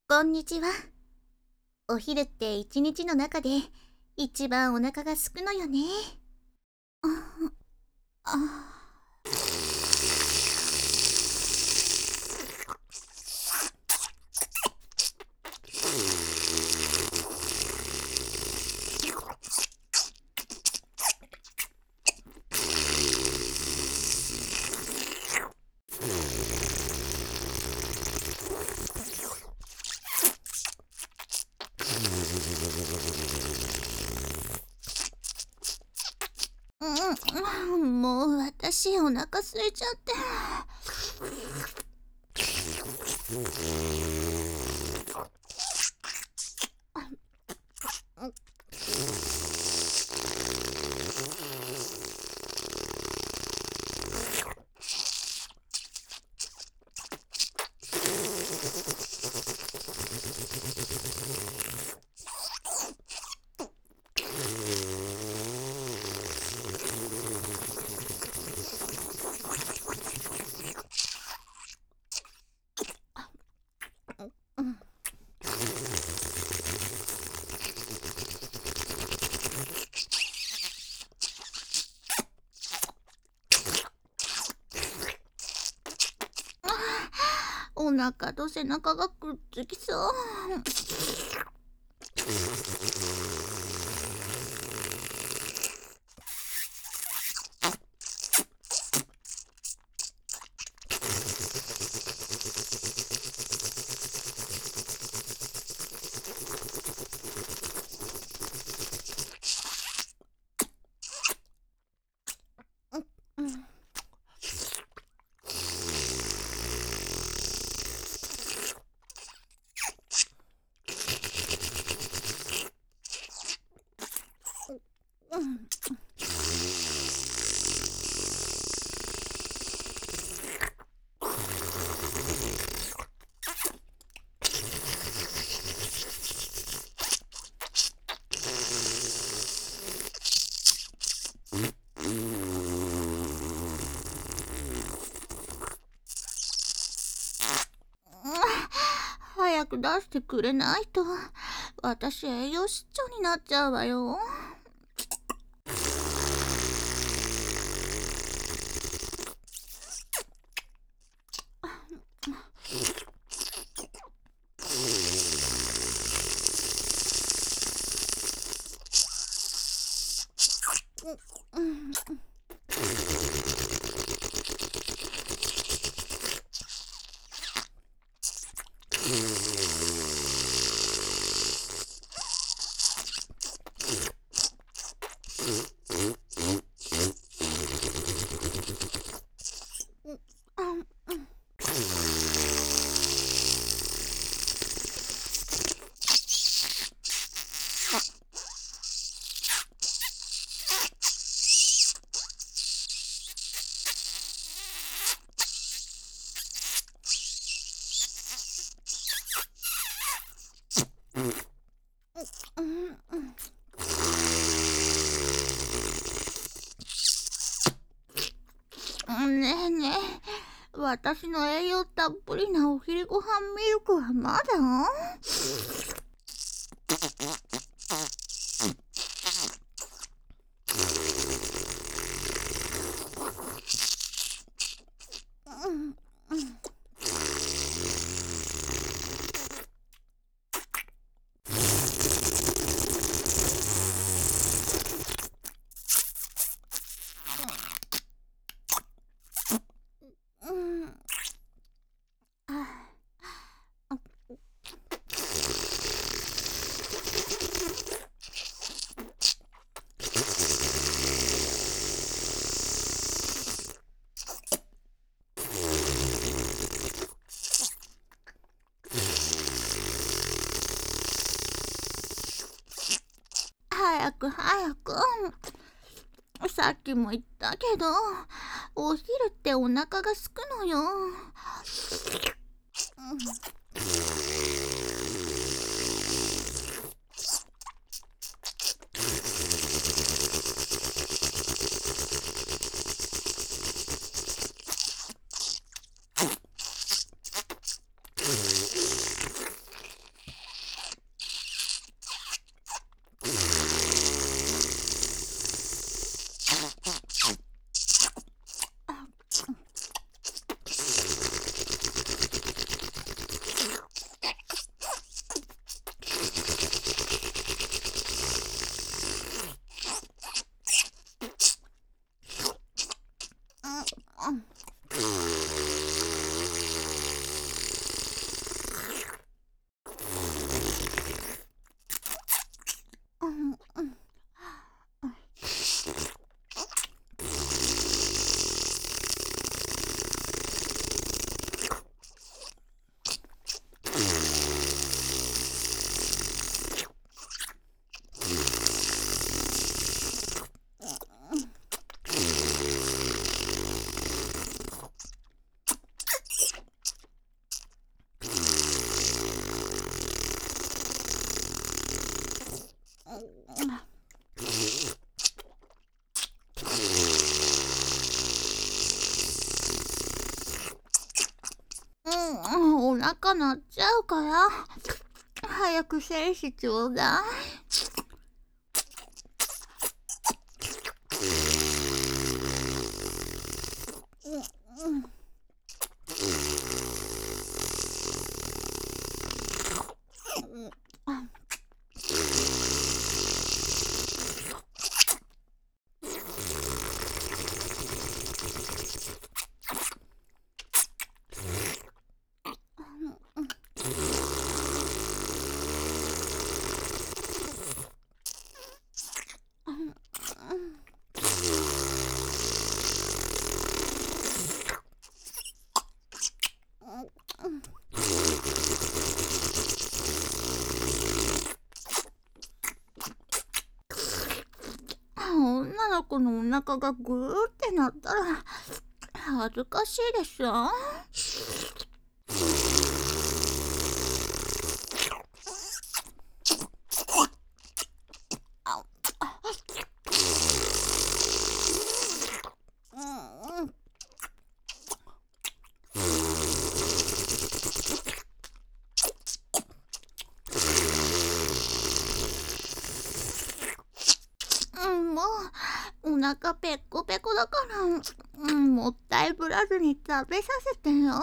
こんにちは。お昼って一日の中で一番お腹が空くのよね。あ、もう私お腹空いちゃって。お腹と背中がくっつきそう。早く出してくれないと私栄養失調になっちゃうわよ。ねえねえ、私の栄養たっぷりなお昼ご飯ミルクはまだ？早く早く。さっきも言ったけど、お昼ってお腹がすくのよ。 か鳴っちゃうから、早く精子ちょうだい。女の子のお腹がぐーってなったら恥ずかしいでしょ。もうお腹ペッコペコだから、もったいぶらずに食べさせてよ。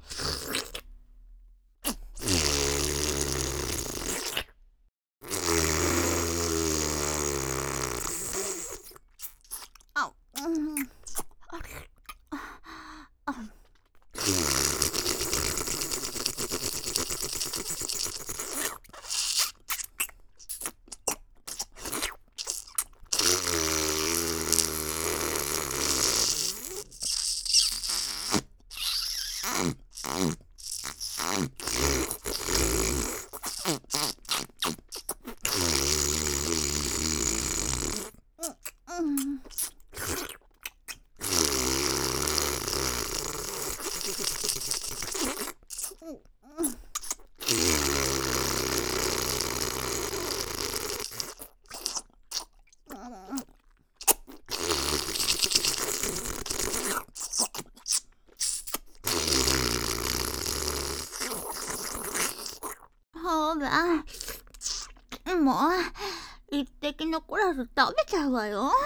ほら、もう一滴残らず食べちゃうわよ。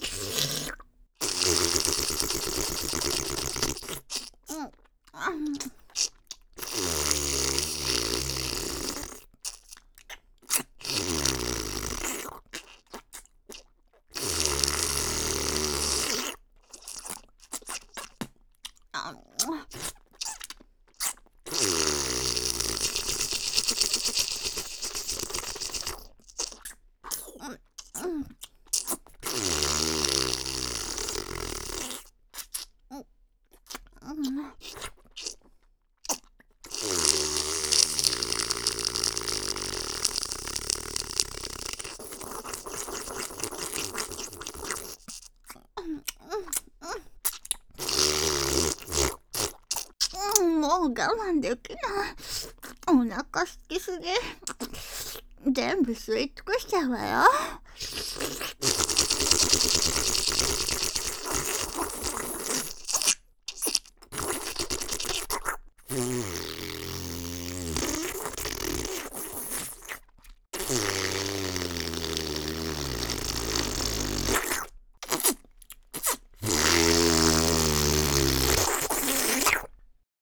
もう我慢できない。お腹空きすぎ。全部吸い尽くしちゃうわよ。